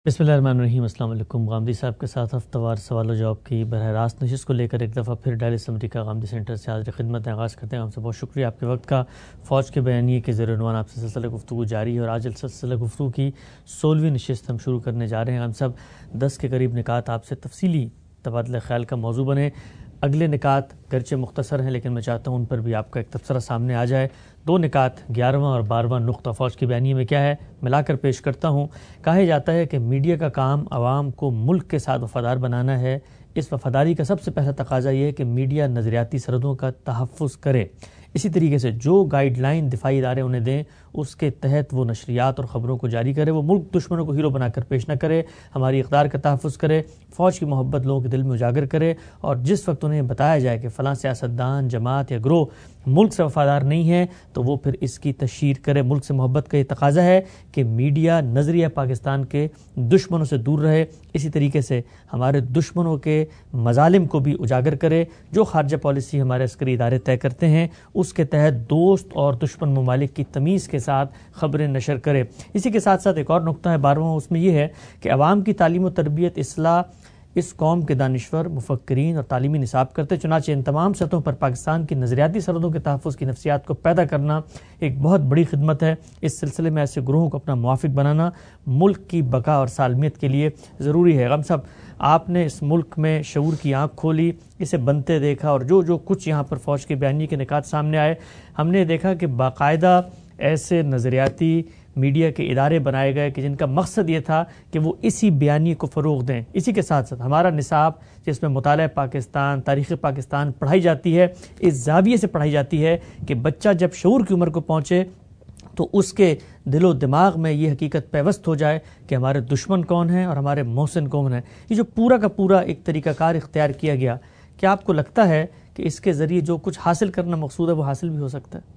बिस्मिल्लाहिर्रहमानिर्रहीम। अस्सलाम वालेकुम। गामदी साहब के साथ हफ्ता वार सवाल व जवाब की बरह रास्त नशिस्त को लेकर एक दफ़ा फिर डायलिस अमरीका गामदी सेंटर से हाजिर खिदमत आगाज़ करते हैं। हमसे बहुत शुक्रिया आपके वक्त का। फ़ौज के बयानिए के ज़ेर-ए-उन्वान आपसे सिलसिला गुफ्तगू जारी है और आज सिलसिला गुफ्तगू की 16वीं नशिस्त हम शुरू करने जा रहे हैं। हम सब 10 के करीब निकात आपसे तफसीली तबादला ख्याल का मौजू बने। अगले निकात गरचे मुख्तसर हैं लेकिन मैं चाहता हूँ उन पर भी आपका एक तबसरा सामने आ जाए। दो निकात 11वां और 12वां नुक्ता फ़ौज की बयानी में क्या है मिलाकर पेश करता हूँ। कहा जाता है कि मीडिया का काम आवाम को मुल्क के साथ वफादार बनाना है। इस वफादारी का सबसे पहला तकाजा ये है कि मीडिया नज़रियाती सरहदों का तहफ़्फ़ुज़ करे। इसी तरीके से जो गाइडलाइन दिफाई इदारे उन्हें दें उसके तहत वो नशरियात और ख़बरों को जारी करे। वो मुल्क दुश्मनों को हीरो बनाकर पेश न करे, हमारी इक़्तिदार का तहफ़्फ़ुज़ करे, फ़ौज की मोहब्बत लोगों के दिल में उजागर करे। और जिस वक्त उन्हें बताया जाए कि फ़लाँ सियासतदान, जमात या ग्रोह मुल्क से वफादार नहीं है तो वो फिर इसकी तशहीर करे। मुल्क से मोहब्बत का ये तकाजा है कि मीडिया नज़रिया पाकिस्तान के दुश्मनों से दूर रहे। इसी तरीके से हमारे दुश्मनों के मजालिम को भी उजागर करे। जो खारजा पॉलिसी हमारे अस्करी इदारे तय करते हैं उसके तहत दोस्त और दुश्मन ममालिक की तमीज़ के साथ ख़बरें नशर करे। इसी के साथ साथ एक और नुक्ता है 12वां, उसमें यह है कि अवाम की तालीम व तरबियत इस्लाह इस कौम के दानिश्वर मुफक्किरीन और तालीमी निसाब करते। चुनांचे इन तमाम सतहों पर पाकिस्तान की नज़रियाती सरहदों के तहफ़्फ़ुज़ की नफ्सियात को पैदा करना एक बहुत बड़ी खिदमत है। इस सिलसिले में ऐसे ग्रोहों को अपना मुआफ़िक बनाना मुल्क की बका और सालमियत के लिए ज़रूरी है। हम सब आपने इस मुल्क में शऊर की आँख खोली, इसे बनते देखा और जो कुछ यहाँ पर फ़ौज के बयानी के निकात सामने आए हमने देखा कि बाकायदा ऐसे नज़रियाती मीडिया के इदारे बनाए गए कि जिनका मकसद ये था कि वो इसी बयानी को फ़रोग़ दें। इसी के साथ साथ हमारा निसाब जिसमें मुताला पाकिस्तान, तारीख़ पाकिस्तान पढ़ाई जाती है, इस ज़ाविये से पढ़ाई जाती है कि बच्चा जब शऊर की उम्र को पहुँचे तो उसके दिलो दिमाग में ये हकीकत पैवस्त हो जाए कि हमारे दुश्मन कौन हैं और हमारे मोहसिन कौन हैं। ये जो पूरा का पूरा एक तरीक़ाकार इख्तियार किया गया, क्या आपको लगता है कि इसके ज़रिए जो कुछ हासिल करना मकसूद है वो हासिल भी हो सकता है?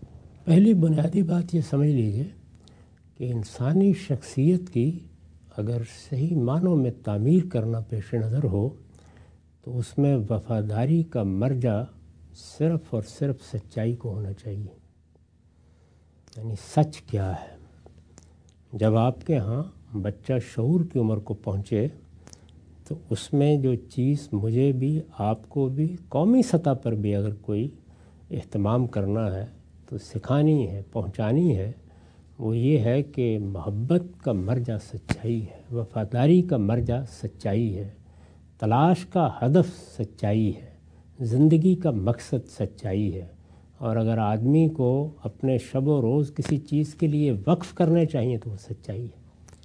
पहली बुनियादी बात ये समझ लीजिए कि इंसानी शख्सियत की अगर सही मानों में तामीर करना पेश नज़र हो तो उसमें वफ़ादारी का मर्जा सिर्फ़ और सिर्फ सच्चाई को होना चाहिए। यानी सच क्या है। जब आपके यहाँ बच्चा शऊर की उम्र को पहुँचे तो उसमें जो चीज़ मुझे भी आपको भी कौमी सतह पर भी अगर कोई एहतमाम करना है तो सिखानी है, पहुँचानी है, वो ये है कि मोहब्बत का मर्जा सच्चाई है, वफ़ादारी का मर्जा सच्चाई है, तलाश का हदफ सच्चाई है, ज़िंदगी का मकसद सच्चाई है। और अगर आदमी को अपने शब व रोज़ किसी चीज़ के लिए वक्फ़ करने चाहिए तो वो सच्चाई है।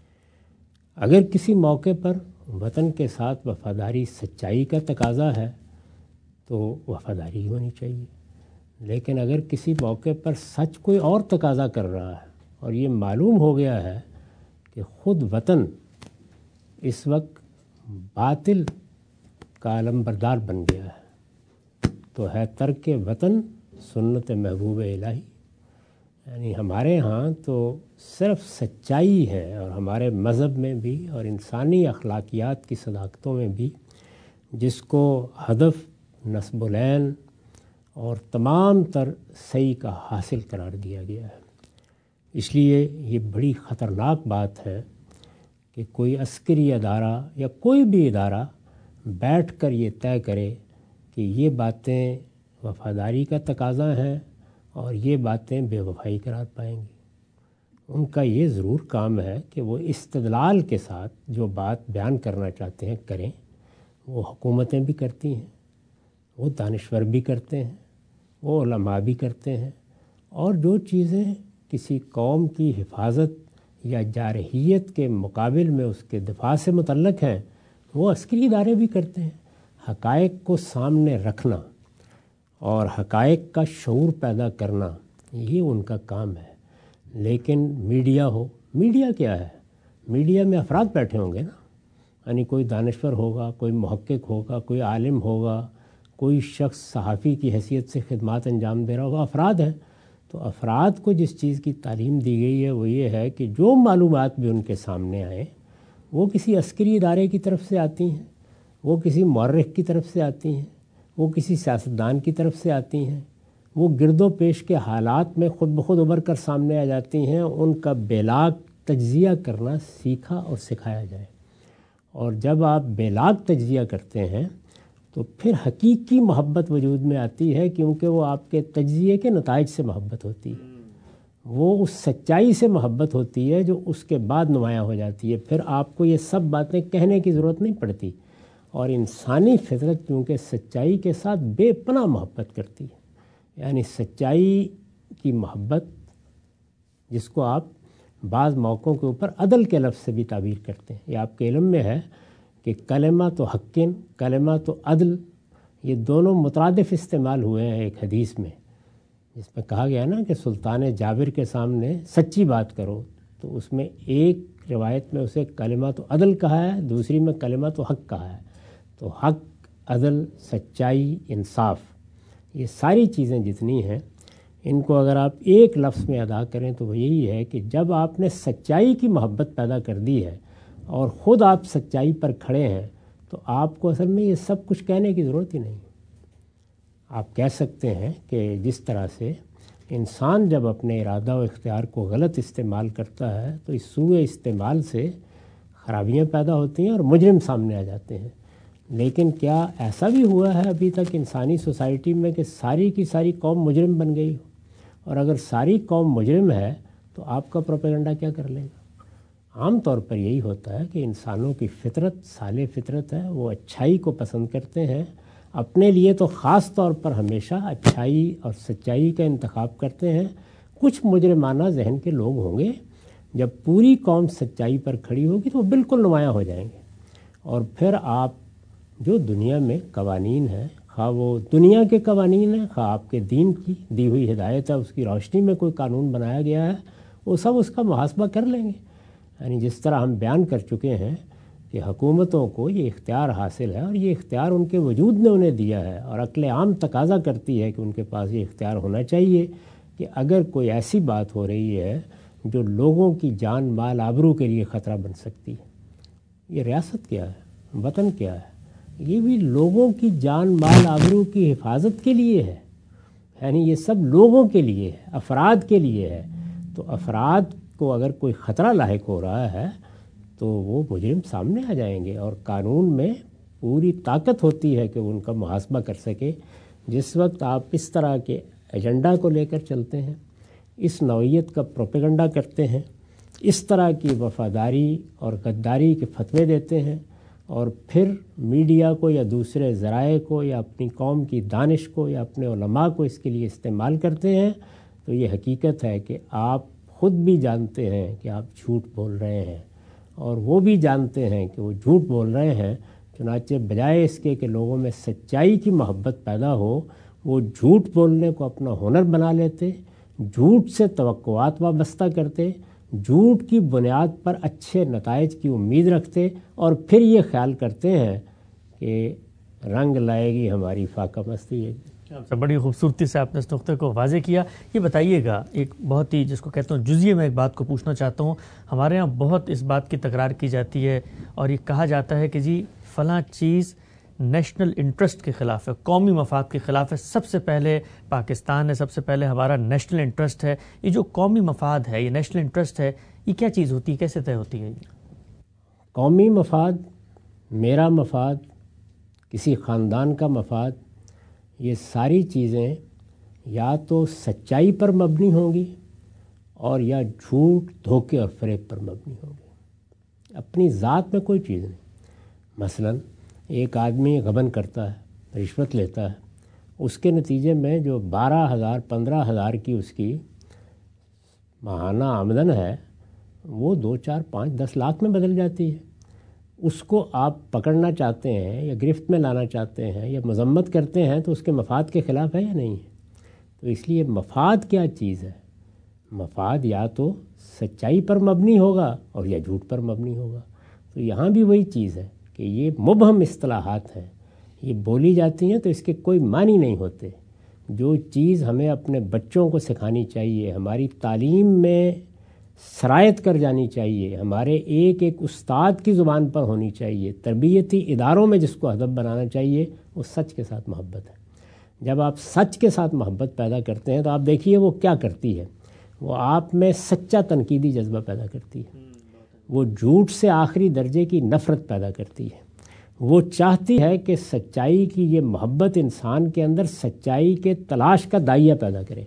अगर किसी मौके पर वतन के साथ वफ़ादारी सच्चाई का तकाज़ा है तो वफ़ादारी होनी चाहिए। लेकिन अगर किसी मौके पर सच कोई और तकाज़ा कर रहा है और ये मालूम हो गया है कि ख़ुद वतन इस वक्त बातिल का अलमबरदार बन गया है तो है तर्क वतन सुन्नत महबूब इलाही। यानी हमारे यहाँ तो सिर्फ सच्चाई है और हमारे मज़हब में भी और इंसानी अखलाकियात की सदाकतों में भी जिसको हदफ नस्बुलैन और तमाम तर सही का हासिल करार दिया गया है। इसलिए ये बड़ी ख़तरनाक बात है कि कोई अस्करी अदारा या कोई भी इदारा बैठ कर ये तय करे कि ये बातें वफ़ादारी का तकाज़ा हैं और ये बातें बेवफ़ाई करार पाएंगी। उनका ये ज़रूर काम है कि वो इस्तदलाल के साथ जो बात बयान करना चाहते हैं करें। वो हुकूमतें भी करती हैं, वो दानिश्वर भी करते हैं, वो उलमा भी करते हैं। और जो चीज़ें किसी कौम की हिफाजत या जारहियत के मुकाबिल में उसके दिफा से मुतल्लक़ हैं वो अस्करी इदारे भी करते हैं। हक़ाइक़ को सामने रखना और हक़ाइक़ का शऊर पैदा करना ये उनका काम है। लेकिन मीडिया हो, मीडिया क्या है? मीडिया में अफराद बैठे होंगे ना, यानी कोई दानिश्वर होगा, कोई मुहक्किक होगा, कोई आलिम होगा, कोई शख्स सहाफ़ी की हैसियत से खिदमात अंजाम दे रहा होगा। अफराद हैं तो अफराद को जिस चीज़ की तालीम दी गई है वो ये है कि जो मालूमात भी उनके सामने आए वो किसी अस्करी इदारे की तरफ से आती हैं, वो किसी मौर्रिख की तरफ से आती हैं, वो किसी सियासतदान की तरफ से आती हैं, वो गिरदो पेश के हालात में ख़ुद ब खुद उभर कर सामने आ जाती हैं। उनका बेलाग تجزیہ کرنا سیکھا اور سکھایا جائے، اور جب آپ بے لاگ تجزیہ کرتے ہیں تو پھر حقیقی محبت وجود میں آتی ہے، کیونکہ وہ آپ کے تجزیے کے نتائج سے محبت ہوتی ہے، وہ اس سچائی سے محبت ہوتی ہے جو اس کے بعد نمایاں ہو جاتی ہے۔ پھر آپ کو یہ سب باتیں کہنے کی ضرورت نہیں پڑتی، اور انسانی فطرت کیونکہ سچائی کے ساتھ بے پناہ محبت کرتی ہے، یعنی سچائی کی محبت جس کو آپ بعض موقعوں کے اوپر عدل کے لفظ سے بھی تعبیر کرتے ہیں۔ یہ آپ کے علم میں ہے کہ کلمۃ حقٍ، کلمۃ عدل، یہ دونوں مترادف استعمال ہوئے ہیں ایک حدیث میں، جس میں کہا گیا نا کہ سلطان جابر کے سامنے سچی بات کرو، تو اس میں ایک روایت میں اسے کلمۃ عدل کہا ہے، دوسری میں کلمۃ حق کہا ہے۔ تو حق، عدل، سچائی، انصاف، یہ ساری چیزیں جتنی ہیں ان کو اگر آپ ایک لفظ میں ادا کریں تو وہ یہی ہے کہ جب آپ نے سچائی کی محبت پیدا کر دی ہے اور خود آپ سچائی پر کھڑے ہیں تو آپ کو اصل میں یہ سب کچھ کہنے کی ضرورت ہی نہیں۔ آپ کہہ سکتے ہیں کہ جس طرح سے انسان جب اپنے ارادہ و اختیار کو غلط استعمال کرتا ہے تو اس سوء استعمال سے خرابیاں پیدا ہوتی ہیں اور مجرم سامنے آ جاتے ہیں، لیکن کیا ایسا بھی ہوا ہے ابھی تک انسانی سوسائٹی میں کہ ساری کی ساری قوم مجرم بن گئی ہو؟ اور اگر ساری قوم مجرم ہے تو آپ کا پروپیگنڈا کیا کر لے گا؟ عام طور پر یہی ہوتا ہے کہ انسانوں کی فطرت صالح فطرت ہے، وہ اچھائی کو پسند کرتے ہیں، اپنے لیے تو خاص طور پر ہمیشہ اچھائی اور سچائی کا انتخاب کرتے ہیں۔ کچھ مجرمانہ ذہن کے لوگ ہوں گے، جب پوری قوم سچائی پر کھڑی ہوگی تو وہ بالکل نمایاں ہو جائیں گے، اور پھر آپ جو دنیا میں قوانین ہیں، خواہ وہ دنیا کے قوانین ہیں، خواہ آپ کے دین کی دی ہوئی ہدایت ہے اس کی روشنی میں کوئی قانون بنایا گیا ہے، وہ سب اس کا محاسبہ کر لیں گے۔ یعنی جس طرح ہم بیان کر چکے ہیں کہ حکومتوں کو یہ اختیار حاصل ہے، اور یہ اختیار ان کے وجود نے انہیں دیا ہے، اور عقل عام تقاضا کرتی ہے کہ ان کے پاس یہ اختیار ہونا چاہیے کہ اگر کوئی ایسی بات ہو رہی ہے جو لوگوں کی جان مال آبرو کے لیے خطرہ بن سکتی ہے، یہ ریاست کیا ہے، وطن کیا ہے، یہ بھی لوگوں کی جان مال آبرو کی حفاظت کے لیے ہے، یعنی یہ سب لوگوں کے لیے ہے، افراد کے لیے ہے۔ تو افراد کو اگر کوئی خطرہ لاحق ہو رہا ہے تو وہ مجرم سامنے آ جائیں گے، اور قانون میں پوری طاقت ہوتی ہے کہ وہ ان کا محاسبہ کر سکے۔ جس وقت آپ اس طرح کے ایجنڈا کو لے کر چلتے ہیں، اس نوعیت کا پروپیگنڈا کرتے ہیں، اس طرح کی وفاداری اور غداری کے فتوے دیتے ہیں، اور پھر میڈیا کو یا دوسرے ذرائع کو یا اپنی قوم کی دانش کو یا اپنے علماء کو اس کے لیے استعمال کرتے ہیں، تو یہ حقیقت ہے کہ آپ خود بھی جانتے ہیں کہ آپ جھوٹ بول رہے ہیں، اور وہ بھی جانتے ہیں کہ وہ جھوٹ بول رہے ہیں، چنانچہ بجائے اس کے کہ لوگوں میں سچائی کی محبت پیدا ہو، وہ جھوٹ بولنے کو اپنا ہنر بنا لیتے، جھوٹ سے توقعات وابستہ کرتے، جھوٹ کی بنیاد پر اچھے نتائج کی امید رکھتے، اور پھر یہ خیال کرتے ہیں کہ رنگ لائے گی ہماری فاقہ مستی ہے۔ بڑی خوبصورتی سے آپ نے اس نقطے کو واضح کیا۔ یہ بتائیے گا، ایک بہت ہی جس کو کہتا ہوں جزئیے میں ایک بات کو پوچھنا چاہتا ہوں۔ ہمارے ہاں بہت اس بات کی تکرار کی جاتی ہے اور یہ کہا جاتا ہے کہ جی فلاں چیز نیشنل انٹرسٹ کے خلاف ہے، قومی مفاد کے خلاف ہے۔ سب سے پہلے پاکستان ہے، سب سے پہلے ہمارا نیشنل انٹرسٹ ہے۔ یہ جو قومی مفاد ہے، یہ نیشنل انٹرسٹ ہے، یہ کیا چیز ہوتی ہے، کیسے طے ہوتی ہے؟ قومی مفاد، میرا مفاد، کسی خاندان کا مفاد، یہ ساری چیزیں یا تو سچائی پر مبنی ہوں گی اور یا جھوٹ، دھوکے اور فریب پر مبنی ہوں گی، اپنی ذات میں کوئی چیز نہیں۔ مثلا ایک آدمی غبن کرتا ہے، رشوت لیتا ہے، اس کے نتیجے میں جو 12,000 15,000 کی اس کی ماہانہ آمدن ہے وہ 2 4 5 10 لاکھ میں بدل جاتی ہے۔ اس کو آپ پکڑنا چاہتے ہیں یا گرفت میں لانا چاہتے ہیں یا مذمت کرتے ہیں تو اس کے مفاد کے خلاف ہے یا نہیں ہے؟ تو اس لیے مفاد کیا چیز ہے؟ مفاد یا تو سچائی پر مبنی ہوگا اور یا جھوٹ پر مبنی ہوگا۔ تو یہاں بھی وہی چیز ہے کہ یہ مبہم اصطلاحات ہیں، یہ بولی جاتی ہیں تو اس کے کوئی معنی نہیں ہوتے۔ جو چیز ہمیں اپنے بچوں کو سکھانی چاہیے، ہماری تعلیم میں سرایت کر جانی چاہیے، ہمارے ایک ایک استاد کی زبان پر ہونی چاہیے، تربیتی اداروں میں جس کو ہدف بنانا چاہیے، وہ سچ کے ساتھ محبت ہے۔ جب آپ سچ کے ساتھ محبت پیدا کرتے ہیں تو آپ دیکھیے وہ کیا کرتی ہے، وہ آپ میں سچا تنقیدی جذبہ پیدا کرتی ہے، وہ جھوٹ سے آخری درجے کی نفرت پیدا کرتی ہے، وہ چاہتی ہے کہ سچائی کی یہ محبت انسان کے اندر سچائی کے تلاش کا دائیا پیدا کرے،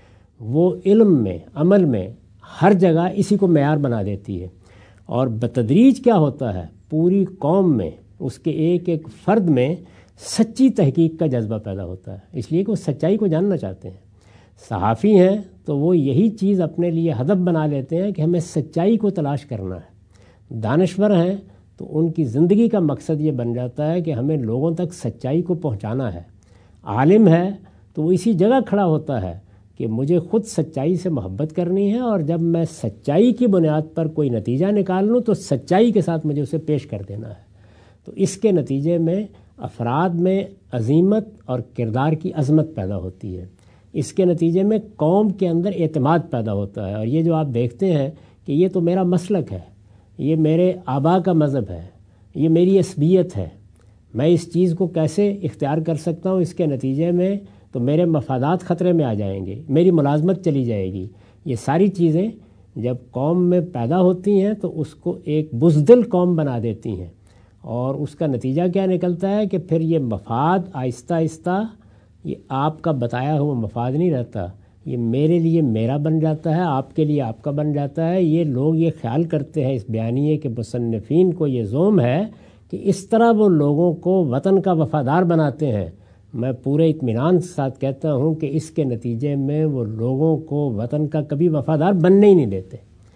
وہ علم میں، عمل میں، ہر جگہ اسی کو معیار بنا دیتی ہے، اور بتدریج کیا ہوتا ہے، پوری قوم میں، اس کے ایک ایک فرد میں سچی تحقیق کا جذبہ پیدا ہوتا ہے، اس لیے کہ وہ سچائی کو جاننا چاہتے ہیں۔ صحافی ہیں تو وہ یہی چیز اپنے لیے ہدف بنا لیتے ہیں کہ ہمیں سچائی کو تلاش کرنا ہے۔ دانشور ہیں تو ان کی زندگی کا مقصد یہ بن جاتا ہے کہ ہمیں لوگوں تک سچائی کو پہنچانا ہے۔ عالم ہے تو وہ اسی جگہ کھڑا ہوتا ہے کہ مجھے خود سچائی سے محبت کرنی ہے، اور جب میں سچائی کی بنیاد پر کوئی نتیجہ نکال لوں تو سچائی کے ساتھ مجھے اسے پیش کر دینا ہے۔ تو اس کے نتیجے میں افراد میں عظیمت اور کردار کی عظمت پیدا ہوتی ہے، اس کے نتیجے میں قوم کے اندر اعتماد پیدا ہوتا ہے، اور یہ جو آپ دیکھتے ہیں کہ یہ تو میرا مسلک ہے، یہ میرے آبا کا مذہب ہے، یہ میری عصبیت ہے، میں اس چیز کو کیسے اختیار کر سکتا ہوں، اس کے نتیجے میں تو میرے مفادات خطرے میں آ جائیں گے، میری ملازمت چلی جائے گی۔ یہ ساری چیزیں جب قوم میں پیدا ہوتی ہیں تو اس کو ایک بزدل قوم بنا دیتی ہیں، اور اس کا نتیجہ کیا نکلتا ہے کہ پھر یہ مفاد آہستہ آہستہ یہ آپ کا بتایا ہوا مفاد نہیں رہتا، یہ میرے لیے میرا بن جاتا ہے، آپ کے لیے آپ کا بن جاتا ہے۔ یہ لوگ یہ خیال کرتے ہیں، اس بیانیے کے مصنفین کو یہ زوم ہے کہ اس طرح وہ لوگوں کو وطن کا وفادار بناتے ہیں۔ میں پورے اطمینان کے ساتھ کہتا ہوں کہ اس کے نتیجے میں وہ لوگوں کو وطن کا کبھی وفادار بننے ہی نہیں دیتے،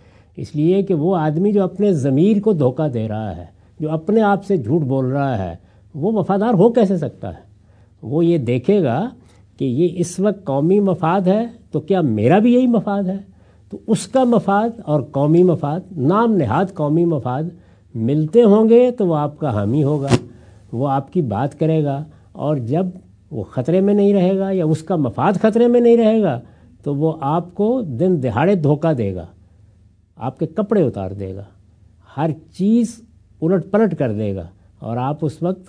اس لیے کہ وہ آدمی جو اپنے ضمیر کو دھوکہ دے رہا ہے، جو اپنے آپ سے جھوٹ بول رہا ہے، وہ وفادار ہو کیسے سکتا ہے؟ وہ یہ دیکھے گا کہ یہ اس وقت قومی مفاد ہے تو کیا میرا بھی یہی مفاد ہے، تو اس کا مفاد اور قومی مفاد، نام نہاد قومی مفاد ملتے ہوں گے تو وہ آپ کا حامی ہوگا، وہ آپ کی بات کرے گا، اور جب وہ خطرے میں نہیں رہے گا یا اس کا مفاد خطرے میں نہیں رہے گا تو وہ آپ کو دن دہاڑے دھوکہ دے گا، آپ کے کپڑے اتار دے گا، ہر چیز الٹ پلٹ کر دے گا، اور آپ اس وقت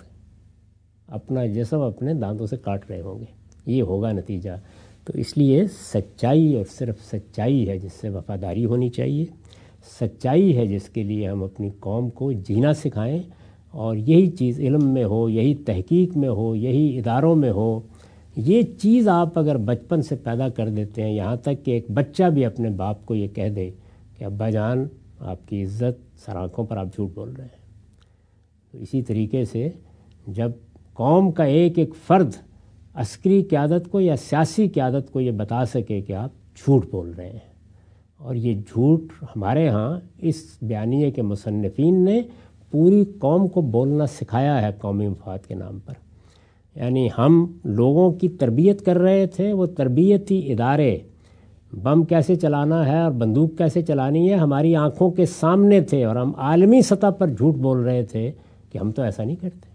اپنا جسم اپنے دانتوں سے کاٹ رہے ہوں گے، یہ ہوگا نتیجہ۔ تو اس لیے سچائی اور صرف سچائی ہے جس سے وفاداری ہونی چاہیے، سچائی ہے جس کے لیے ہم اپنی قوم کو جینا سکھائیں، اور یہی چیز علم میں ہو، یہی تحقیق میں ہو، یہی اداروں میں ہو۔ یہ چیز آپ اگر بچپن سے پیدا کر دیتے ہیں، یہاں تک کہ ایک بچہ بھی اپنے باپ کو یہ کہہ دے کہ ابا جان آپ کی عزت سر آنکھوں پر آپ جھوٹ بول رہے ہیں، تو اسی طریقے سے جب قوم کا ایک ایک فرد عسکری قیادت کو یا سیاسی قیادت کو یہ بتا سکے کہ آپ جھوٹ بول رہے ہیں، اور یہ جھوٹ ہمارے ہاں اس بیانیے کے مصنفین نے پوری قوم کو بولنا سکھایا ہے قومی مفاد کے نام پر۔ یعنی ہم لوگوں کی تربیت کر رہے تھے، وہ تربیتی ادارے بم کیسے چلانا ہے اور بندوق کیسے چلانی ہے ہماری آنکھوں کے سامنے تھے، اور ہم عالمی سطح پر جھوٹ بول رہے تھے کہ ہم تو ایسا نہیں کرتے۔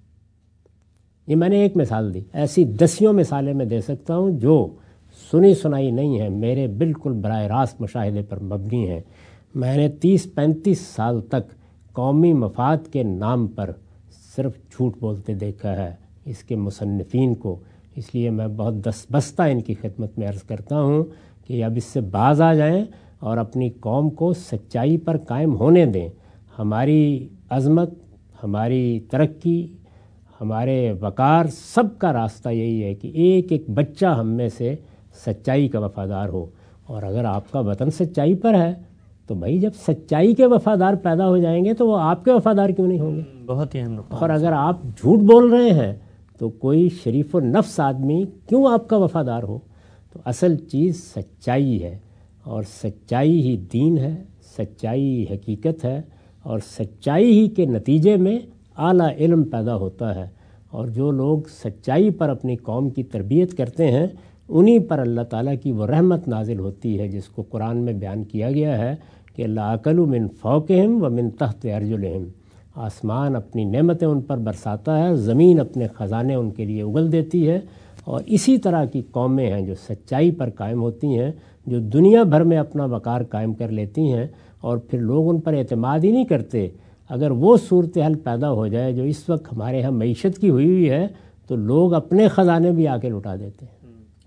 یہ میں نے ایک مثال دی، ایسی دسیوں مثالیں میں دے سکتا ہوں جو سنی سنائی نہیں ہیں، میرے بالکل براہ راست مشاہدے پر مبنی ہیں۔ میں نے 30-35 سال تک قومی مفاد کے نام پر صرف جھوٹ بولتے دیکھا ہے اس کے مصنفین کو، اس لیے میں بہت دستبستہ ان کی خدمت میں عرض کرتا ہوں کہ اب اس سے باز آ جائیں اور اپنی قوم کو سچائی پر قائم ہونے دیں۔ ہماری عظمت، ہماری ترقی، ہمارے وقار، سب کا راستہ یہی ہے کہ ایک ایک بچہ ہم میں سے سچائی کا وفادار ہو، اور اگر آپ کا وطن سچائی پر ہے تو بھائی جب سچائی کے وفادار پیدا ہو جائیں گے تو وہ آپ کے وفادار کیوں نہیں ہوں گے؟ بہت ہی اہم نقطہ۔ اور اگر آپ جھوٹ بول رہے ہیں تو کوئی شریف النفس آدمی کیوں آپ کا وفادار ہو؟ تو اصل چیز سچائی ہے، اور سچائی ہی دین ہے، سچائی ہی حقیقت ہے، اور سچائی ہی کے نتیجے میں اعلیٰ علم پیدا ہوتا ہے، اور جو لوگ سچائی پر اپنی قوم کی تربیت کرتے ہیں انہی پر اللہ تعالیٰ کی وہ رحمت نازل ہوتی ہے جس کو قرآن میں بیان کیا گیا ہے کہ لَأَكَلُوا مِن فَوْقِهِمْ وَمِن تَحْتِ أَرْجُلِهِمْ، آسمان اپنی نعمتیں ان پر برساتا ہے، زمین اپنے خزانے ان کے لیے اگل دیتی ہے، اور اسی طرح کی قومیں ہیں جو سچائی پر قائم ہوتی ہیں، جو دنیا بھر میں اپنا وقار قائم کر لیتی ہیں، اور پھر لوگ ان پر اعتماد ہی نہیں کرتے۔ اگر وہ صورتحال پیدا ہو جائے جو اس وقت ہمارے ہاں معیشت کی ہوئی ہے تو لوگ اپنے خزانے بھی آ کے لٹا دیتے ہیں۔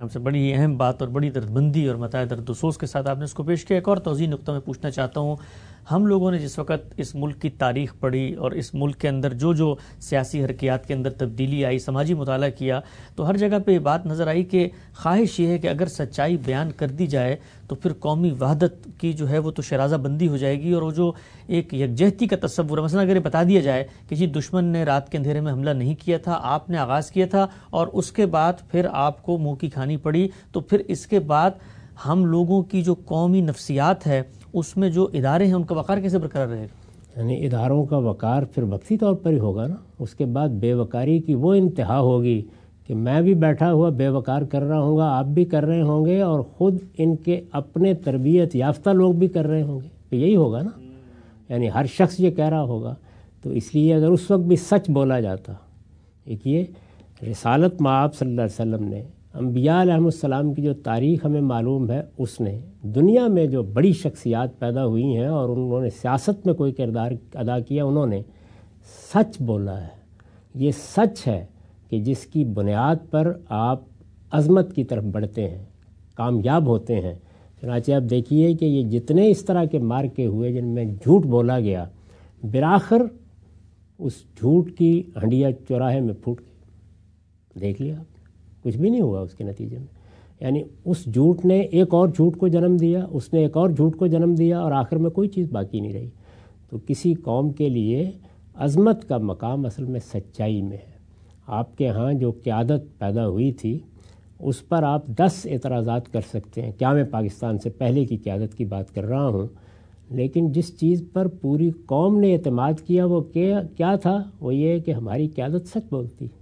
ہم سے بڑی اہم بات اور بڑی دردمندی اور متاع درد و سوز کے ساتھ آپ نے اس کو پیش کیا. ایک اور توضیح نقطہ میں پوچھنا چاہتا ہوں. ہم لوگوں نے جس وقت اس ملک کی تاریخ پڑھی اور اس ملک کے اندر جو سیاسی حرکیات کے اندر تبدیلی آئی، سماجی مطالعہ کیا، تو ہر جگہ پہ یہ بات نظر آئی کہ خواہش یہ ہے کہ اگر سچائی بیان کر دی جائے تو پھر قومی وحدت کی جو ہے وہ تو شرازہ بندی ہو جائے گی، اور وہ جو ایک یکجہتی کا تصور ہے، مثلا اگر یہ بتا دیا جائے کہ جی دشمن نے رات کے اندھیرے میں حملہ نہیں کیا تھا، آپ نے آغاز کیا تھا اور اس کے بعد پھر آپ کو منہ کی کھانی پڑی، تو پھر اس کے بعد ہم لوگوں کی جو قومی نفسیات ہے اس میں جو ادارے ہیں ان کا وقار کیسے برقرار رہے گا؟ یعنی اداروں کا وقار پھر وقتی طور پر ہی ہوگا نا. اس کے بعد بے وقاری کی وہ انتہا ہوگی کہ میں بھی بیٹھا ہوا بے وقار کر رہا ہوں گا، آپ بھی کر رہے ہوں گے، اور خود ان کے اپنے تربیت یافتہ لوگ بھی کر رہے ہوں گے. تو یہی ہوگا نا. یعنی ہر شخص یہ کہہ رہا ہوگا. تو اس لیے اگر اس وقت بھی سچ بولا جاتا، دیکھیے رسالت مآب صلی اللہ علیہ وسلم نے، انبیاء علیہ السلام کی جو تاریخ ہمیں معلوم ہے، اس نے دنیا میں جو بڑی شخصیات پیدا ہوئی ہیں اور انہوں نے سیاست میں کوئی کردار ادا کیا، انہوں نے سچ بولا ہے. یہ سچ ہے کہ جس کی بنیاد پر آپ عظمت کی طرف بڑھتے ہیں، کامیاب ہوتے ہیں. چنانچہ آپ دیکھیے کہ یہ جتنے اس طرح کے مارکے ہوئے جن میں جھوٹ بولا گیا، بالآخر اس جھوٹ کی ہنڈیا چوراہے میں پھوٹ گئی. دیکھ لیا آپ، کچھ بھی نہیں ہوا اس کے نتیجے میں. یعنی اس جھوٹ نے ایک اور جھوٹ کو جنم دیا، اس نے ایک اور جھوٹ کو جنم دیا، اور آخر میں کوئی چیز باقی نہیں رہی. تو کسی قوم کے لیے عظمت کا مقام اصل میں سچائی میں ہے. آپ کے ہاں جو قیادت پیدا ہوئی تھی اس پر آپ 10 اعتراضات کر سکتے ہیں. کیا میں پاکستان سے پہلے کی قیادت کی بات کر رہا ہوں، لیکن جس چیز پر پوری قوم نے اعتماد کیا وہ کیا تھا، وہ یہ کہ ہماری قیادت سچ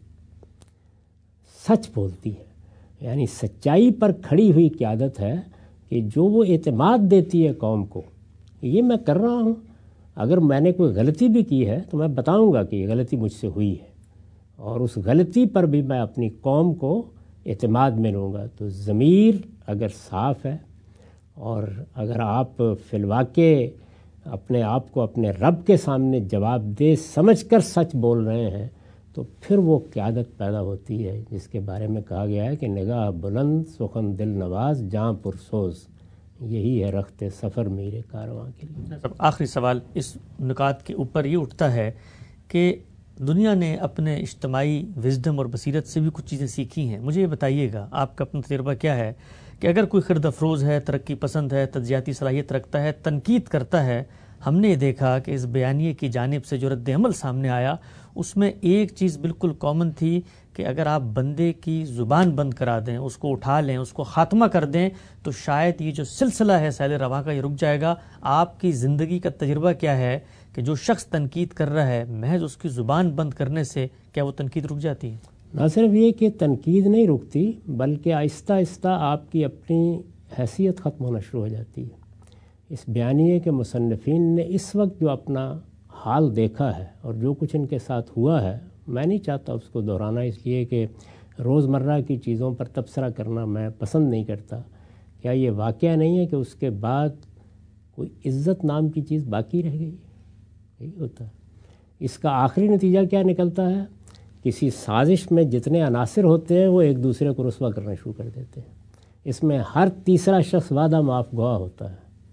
بولتی ہے. یعنی سچائی پر کھڑی ہوئی قیادت ہے کہ جو وہ اعتماد دیتی ہے قوم کو. یہ میں کر رہا ہوں، اگر میں نے کوئی غلطی بھی کی ہے تو میں بتاؤں گا کہ یہ غلطی مجھ سے ہوئی ہے، اور اس غلطی پر بھی میں اپنی قوم کو اعتماد میں لوں گا. تو ضمیر اگر صاف ہے اور اگر آپ فی الواقع اپنے آپ کو اپنے رب کے سامنے جواب دہ سمجھ کر سچ بول رہے ہیں، تو پھر وہ قیادت پیدا ہوتی ہے جس کے بارے میں کہا گیا ہے کہ نگاہ بلند سخن دل نواز جاں پرسوز. یہی ہے رخت سفر میرے کارواں کے لیے. آخری سوال اس نکات کے اوپر یہ اٹھتا ہے کہ دنیا نے اپنے اجتماعی وزڈم اور بصیرت سے بھی کچھ چیزیں سیکھی ہیں. مجھے یہ بتائیے گا آپ کا اپنا تجربہ کیا ہے کہ اگر کوئی خرد افروز ہے، ترقی پسند ہے، تجزیاتی صلاحیت رکھتا ہے، تنقید کرتا ہے، ہم نے یہ دیکھا کہ اس بیانیے کی جانب سے جو رد عمل سامنے آیا اس میں ایک چیز بالکل کامن تھی کہ اگر آپ بندے کی زبان بند کرا دیں، اس کو اٹھا لیں، اس کو خاتمہ کر دیں، تو شاید یہ جو سلسلہ ہے سیل رواں کا یہ رک جائے گا. آپ کی زندگی کا تجربہ کیا ہے کہ جو شخص تنقید کر رہا ہے محض اس کی زبان بند کرنے سے کیا وہ تنقید رک جاتی ہے؟ نہ صرف یہ کہ تنقید نہیں رکتی، بلکہ آہستہ آہستہ آپ کی اپنی حیثیت ختم ہونا شروع ہو جاتی ہے. اس بیانیے کے مصنفین نے اس وقت جو اپنا حال دیکھا ہے اور جو کچھ ان کے ساتھ ہوا ہے، میں نہیں چاہتا اس کو دہرانا، اس لیے کہ روزمرہ کی چیزوں پر تبصرہ کرنا میں پسند نہیں کرتا. کیا یہ واقعہ نہیں ہے کہ اس کے بعد کوئی عزت نام کی چیز باقی رہ گئی؟ یہی ہوتا ہے. اس کا آخری نتیجہ کیا نکلتا ہے؟ کسی سازش میں جتنے عناصر ہوتے ہیں وہ ایک دوسرے کو رسوا کرنا شروع کر دیتے ہیں. اس میں ہر تیسرا شخص وعدہ معاف گواہ ہوتا ہے.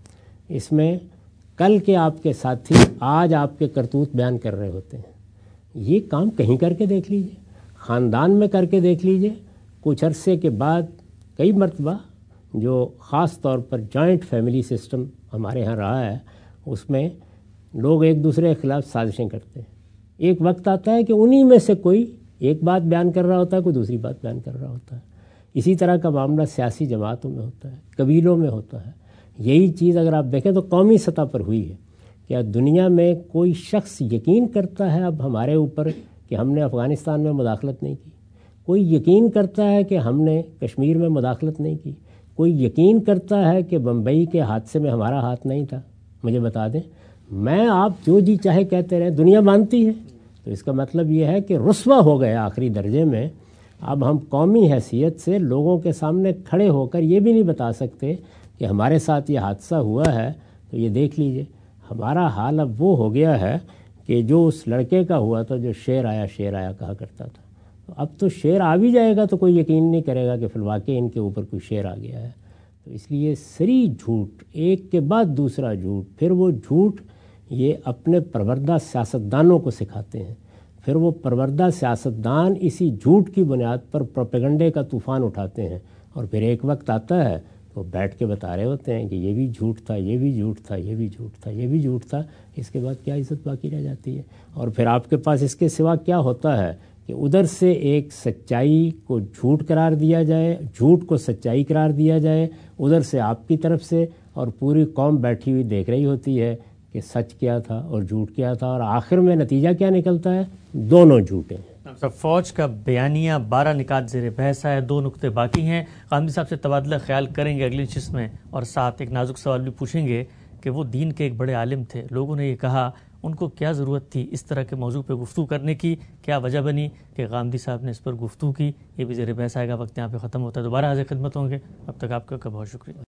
اس میں کل کے آپ کے ساتھی آج آپ کے کرتوت بیان کر رہے ہوتے ہیں. یہ کام کہیں کر کے دیکھ لیجئے، خاندان میں کر کے دیکھ لیجئے. کچھ عرصے کے بعد کئی مرتبہ جو خاص طور پر جوائنٹ فیملی سسٹم ہمارے ہاں رہا ہے، اس میں لوگ ایک دوسرے کے خلاف سازشیں کرتے ہیں. ایک وقت آتا ہے کہ انہی میں سے کوئی ایک بات بیان کر رہا ہوتا ہے، کوئی دوسری بات بیان کر رہا ہوتا ہے. اسی طرح کا معاملہ سیاسی جماعتوں میں ہوتا ہے، قبیلوں میں ہوتا ہے. یہی چیز اگر آپ دیکھیں تو قومی سطح پر ہوئی ہے. کیا دنیا میں کوئی شخص یقین کرتا ہے اب ہمارے اوپر کہ ہم نے افغانستان میں مداخلت نہیں کی؟ کوئی یقین کرتا ہے کہ ہم نے کشمیر میں مداخلت نہیں کی؟ کوئی یقین کرتا ہے کہ بمبئی کے حادثے میں ہمارا ہاتھ نہیں تھا؟ مجھے بتا دیں. میں آپ جو جی چاہے کہتے رہیں، دنیا مانتی ہے. تو اس کا مطلب یہ ہے کہ رسوا ہو گیا آخری درجے میں. اب ہم قومی حیثیت سے لوگوں کے سامنے کھڑے ہو کر یہ بھی نہیں بتا سکتے کہ ہمارے ساتھ یہ حادثہ ہوا ہے. تو یہ دیکھ لیجئے ہمارا حال اب وہ ہو گیا ہے کہ جو اس لڑکے کا ہوا تھا جو شیر آیا کہا کرتا تھا. اب تو شعر آ بھی جائے گا تو کوئی یقین نہیں کرے گا کہ فی الواقع ان کے اوپر کوئی شعر آ گیا ہے. تو اس لیے سری جھوٹ، ایک کے بعد دوسرا جھوٹ، پھر وہ جھوٹ یہ اپنے پروردہ سیاستدانوں کو سکھاتے ہیں، پھر وہ پروردہ سیاستدان اسی جھوٹ کی بنیاد پر پروپیگنڈے کا طوفان اٹھاتے ہیں، اور پھر ایک وقت آتا ہے وہ بیٹھ کے بتا رہے ہوتے ہیں کہ یہ بھی جھوٹ تھا، یہ بھی جھوٹ تھا، یہ بھی جھوٹ تھا، یہ بھی جھوٹ تھا. اس کے بعد کیا عزت باقی رہ جاتی ہے؟ اور پھر آپ کے پاس اس کے سوا کیا ہوتا ہے کہ ادھر سے ایک سچائی کو جھوٹ قرار دیا جائے، جھوٹ کو سچائی قرار دیا جائے، ادھر سے آپ کی طرف سے، اور پوری قوم بیٹھی ہوئی دیکھ رہی ہوتی ہے کہ سچ کیا تھا اور جھوٹ کیا تھا، اور آخر میں نتیجہ کیا نکلتا ہے؟ دونوں جھوٹے ہیں. فوج کا بیانیہ 12 نکات زیر بحث ہے، 2 نقطے باقی ہیں. غامدی صاحب سے تبادلہ خیال کریں گے اگلی نشست میں، اور ساتھ ایک نازک سوال بھی پوچھیں گے کہ وہ دین کے ایک بڑے عالم تھے، لوگوں نے یہ کہا ان کو کیا ضرورت تھی اس طرح کے موضوع پہ گفتگو کرنے کی، کیا وجہ بنی کہ غامدی صاحب نے اس پر گفتگو کی؟ یہ بھی زیر بحث آئے گا. وقت یہاں پہ ختم ہوتا ہے، دوبارہ حاضر خدمت ہوں گے. اب تک آپ کا بہت شکریہ.